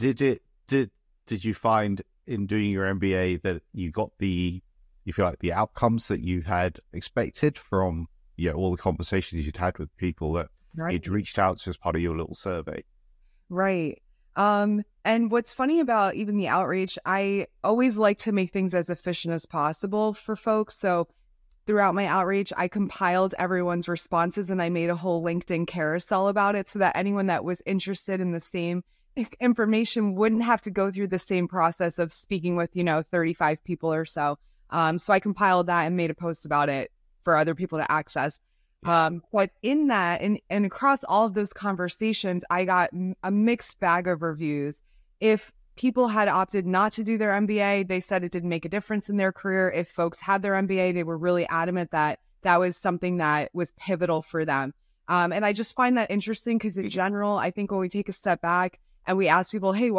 Did you find in doing your MBA that you got you feel like the outcomes that you had expected from all the conversations you'd had with people that you'd reached out to as part of your little survey? Right. And what's funny about even the outreach, I always like to make things as efficient as possible for folks. So throughout my outreach, I compiled everyone's responses and I made a whole LinkedIn carousel about it so that anyone that was interested in the same information wouldn't have to go through the same process of speaking with, 35 people or so. So I compiled that and made a post about it for other people to access. But in that and across all of those conversations, I got a mixed bag of reviews. If people had opted not to do their MBA, they said it didn't make a difference in their career. If folks had their MBA, they were really adamant that that was something that was pivotal for them. And I just find that interesting because in general, I think when we take a step back and we ask people, hey,